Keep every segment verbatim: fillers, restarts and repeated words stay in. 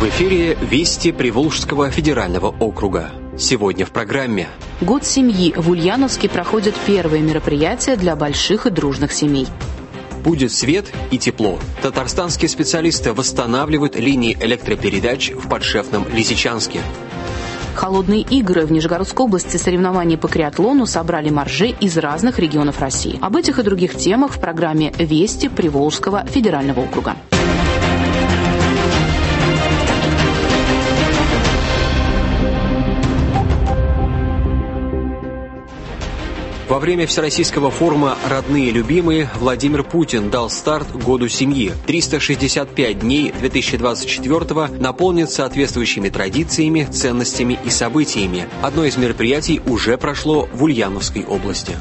эфире «Вести Приволжского федерального округа». Сегодня в программе. Год семьи. В Ульяновске проходят первые мероприятия для больших и дружных семей. Будет свет и тепло. Татарстанские специалисты восстанавливают линии электропередач в подшефном Лисичанске. Холодные игры. В Нижегородской области соревнования по криатлону собрали моржей из разных регионов России. Об этих и других темах в программе «Вести Приволжского федерального округа». Во время Всероссийского форума «Родные и любимые» Владимир Путин дал старт Году семьи. триста шестьдесят пять дней две тысячи двадцать четвёртого наполнят соответствующими традициями, ценностями и событиями. Одно из мероприятий уже прошло в Ульяновской области.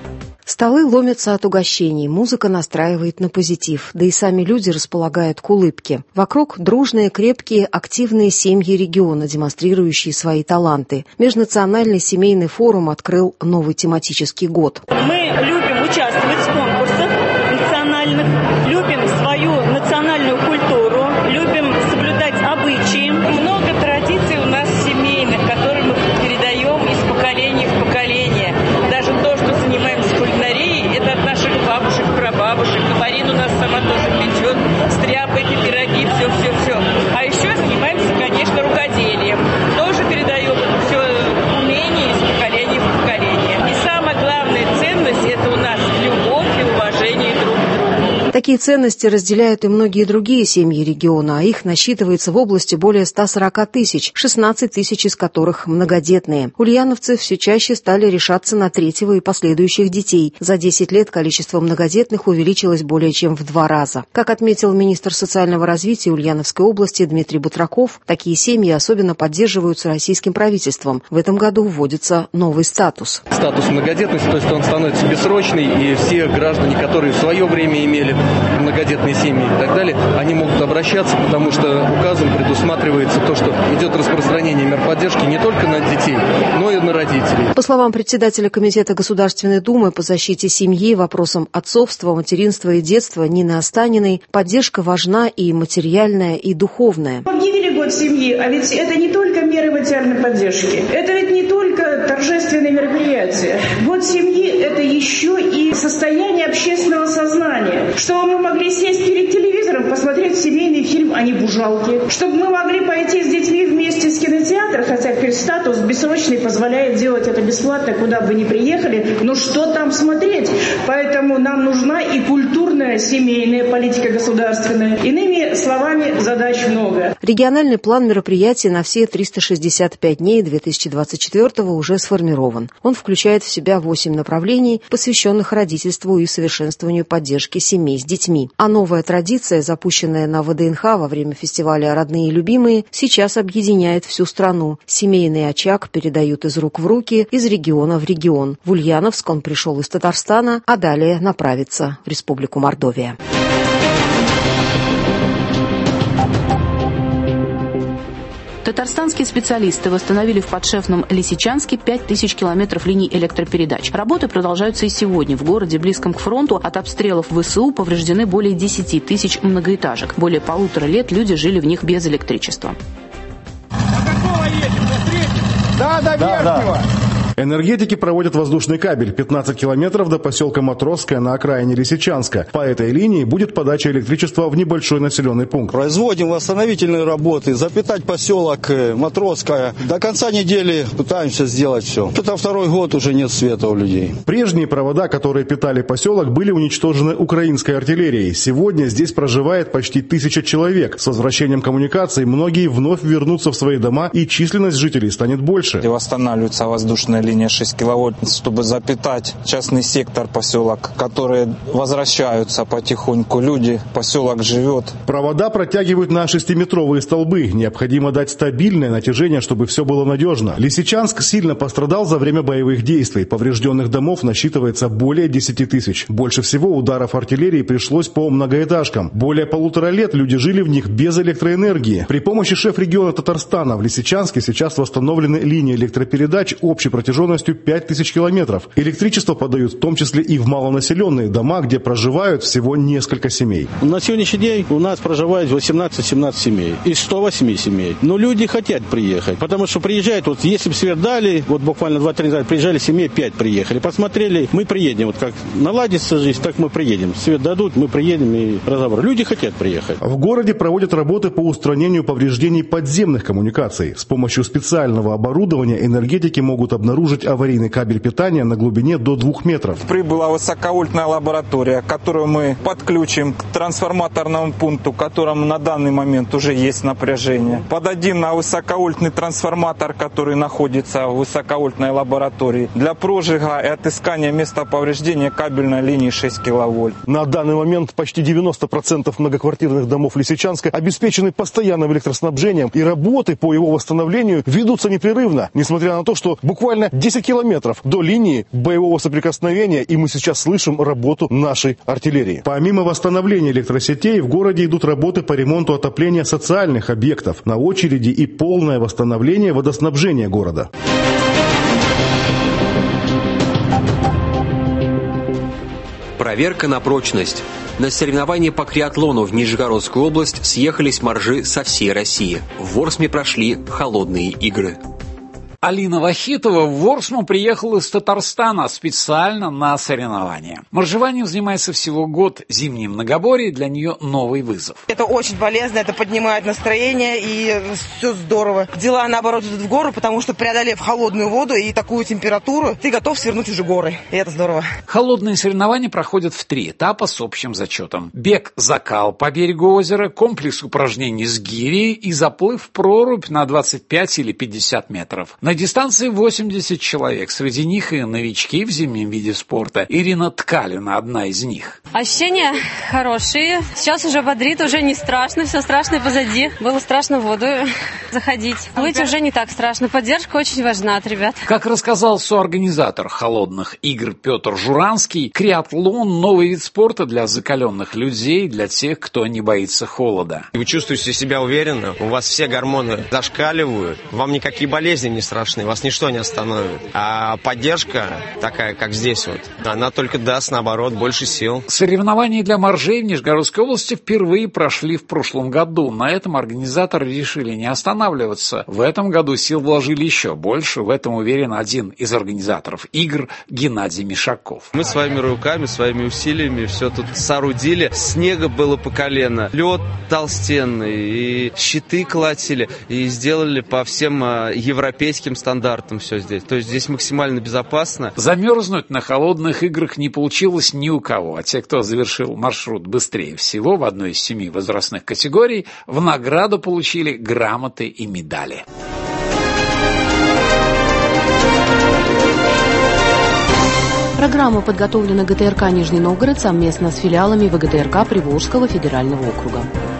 Столы ломятся от угощений, музыка настраивает на позитив, да и сами люди располагают к улыбке. Вокруг дружные, крепкие, активные семьи региона, демонстрирующие свои таланты. Межнациональный семейный форум открыл новый тематический год. Мы любим участвовать в конкурсах национальных, любим свою национальную культуру, любим соблюдать обычаи. Много традиций у нас семейных, которые мы передаем из поколения в поколение. Даже то, что занимаемся кулинарией, это от наших бабушек, прабабушек. Марина у нас сама тоже печет, стряпает и пироги, все-все-все. А еще занимаемся, конечно, рукоделием. Тоже передаем это все умение из поколения в поколение. И самая главная ценность – это у нас любовь и уважение друг к другу. Такие ценности разделяют и многие другие семьи региона, а их насчитывается в области более ста сорока тысяч, шестнадцать тысяч из которых многодетные. Ульяновцы все чаще стали решаться на третьего и последующих детей. За десять лет количество многодетных увеличилось более чем в два раза. Как отметил министр социального развития Ульяновской области Дмитрий Бутраков, такие семьи особенно поддерживаются российским правительством. В этом году вводится новый статус. Статус многодетности, то есть он становится бессрочный, и все граждане, которые в свое время имели многодетные семьи и так далее, они могут обращаться, потому что указом предусматривается то, что идет распространение мер поддержки не только на детей, но и на родителей. По словам председателя Комитета Государственной Думы по защите семьи, вопросам отцовства, материнства и детства Нины Останиной, поддержка важна и материальная, и духовная. Объявили год семьи, а ведь это не только меры материальной поддержки, это ведь не только торжественные мероприятия. Год семьи – это еще и состояние общественного сознания, чтобы мы могли сесть перед телевизором, посмотреть семейный фильм, а не бужалки, чтобы мы могли пойти с детьми вместе в кинотеатр, хотя статус бессрочный позволяет делать это бесплатно, куда бы ни приехали, но что там смотреть? Поэтому нам нужна и культурная семейная политика государственная. Иными словами, задач много. Региональный план мероприятий на все триста шестьдесят пять дней две тысячи двадцать четвёртого уже сформирован. Он включает в себя восемь направлений, посвященных родительству и совершенствованию поддержки семей с детьми. А новая традиция, запущенная на вэ дэ эн ха во время фестиваля «Родные и любимые», сейчас объединяет всю страну. Семейный очаг передают из рук в руки, из региона в регион. В Ульяновск он пришел из Татарстана, а далее направится в Республику Мордовия. Татарстанские специалисты восстановили в подшефном Лисичанске пять тысяч километров линий электропередач. Работы продолжаются и сегодня. В городе, близком к фронту, от обстрелов вэ эс у повреждены более десяти тысяч многоэтажек. Более полутора лет люди жили в них без электричества. А какого едем? Да, до верхнего. Да, да. Энергетики проводят воздушный кабель пятнадцать километров до поселка Матросское на окраине Лисичанска. По этой линии будет подача электричества в небольшой населенный пункт. Производим восстановительные работы, запитать поселок Матросское. До конца недели пытаемся сделать все. Это второй год уже нет света у людей. Прежние провода, которые питали поселок, были уничтожены украинской артиллерией. Сегодня здесь проживает почти тысяча человек. С возвращением коммуникаций многие вновь вернутся в свои дома, и численность жителей станет больше. Восстанавливаются воздушные линия шесть киловольт, чтобы запитать частный сектор, поселок, которые возвращаются потихоньку. Люди, поселок живет. Провода протягивают на шестиметровые столбы. Необходимо дать стабильное натяжение, чтобы все было надежно. Лисичанск сильно пострадал за время боевых действий. Поврежденных домов насчитывается более десяти тысяч. Больше всего ударов артиллерии пришлось по многоэтажкам. Более полутора лет люди жили в них без электроэнергии. При помощи шеф-региона Татарстана в Лисичанске сейчас восстановлены линии электропередач общей протяженностью протяженностью пять тысяч километров. Электричество подают в том числе и в малонаселенные дома, где проживают всего несколько семей. На сегодняшний день у нас проживает восемнадцать-семнадцать семей из ста восьми семей. Но люди хотят приехать, потому что приезжают, вот если бы свет дали, вот буквально два-три назад приезжали семьи, пять приехали, посмотрели, мы приедем. Вот как наладится жизнь, так мы приедем. Свет дадут, мы приедем и разобрать. Люди хотят приехать. В городе проводят работы по устранению повреждений подземных коммуникаций. С помощью специального оборудования энергетики могут обнаружить аварийный кабель питания на глубине до двух метров. Прибыла высоковольтная лаборатория, которую мы подключим к трансформаторному пункту, в котором на данный момент уже есть напряжение. Подадим на высоковольтный трансформатор, который находится в высоковольтной лаборатории, для прожига и отыскания места повреждения кабельной линии шесть киловольт. На данный момент почти девяносто процентов многоквартирных домов Лисичанска обеспечены постоянным электроснабжением, и работы по его восстановлению ведутся непрерывно, несмотря на то, что буквально десять километров до линии боевого соприкосновения, и мы сейчас слышим работу нашей артиллерии. Помимо восстановления электросетей, в городе идут работы по ремонту отопления социальных объектов. На очереди и полное восстановление водоснабжения города. Проверка на прочность. На соревнования по триатлону в Нижегородскую область съехались моржи со всей России. В Ворсме прошли холодные игры. Алина Вахитова в Ворсму приехала из Татарстана специально на соревнования. Моржеванием занимается всего год. Зимнее многоборье для нее новый вызов. Это очень полезно, это поднимает настроение, и все здорово. Дела, наоборот, идут в гору, потому что, преодолев холодную воду и такую температуру, ты готов свернуть уже горы. И это здорово. Холодные соревнования проходят в три этапа с общим зачетом. Бег-закал по берегу озера, комплекс упражнений с гирей и заплыв в прорубь на двадцать пять или пятьдесят метров. На дистанции восемьдесят человек. Среди них и новички в зимнем виде спорта. Ирина Ткалина одна из них. Ощущения хорошие. Сейчас уже бодрит, уже не страшно. Все страшное позади. Было страшно в воду заходить. Плыть уже не так страшно. Поддержка очень важна от ребят. Как рассказал соорганизатор холодных игр Петр Журанский, триатлон – новый вид спорта для закаленных людей, для тех, кто не боится холода. Вы чувствуете себя уверенно, у вас все гормоны зашкаливают, вам никакие болезни не страшны. Вас ничто не остановит. А поддержка, такая, как здесь вот, она только даст, наоборот, больше сил. Соревнования для моржей в Нижегородской области впервые прошли в прошлом году. На этом организаторы решили не останавливаться. В этом году сил вложили еще больше. В этом уверен один из организаторов игр Геннадий Мишаков. Мы своими руками, своими усилиями все тут соорудили. Снега было по колено, лед толстенный, и щиты колотили, и сделали по всем европейским стандартам все здесь. То есть здесь максимально безопасно. Замерзнуть на холодных играх не получилось ни у кого. А те, кто завершил маршрут быстрее всего в одной из семи возрастных категорий, в награду получили грамоты и медали. Программа подготовлена ГТРК «Нижний Новгород» совместно с филиалами ВГТРК Приволжского федерального округа.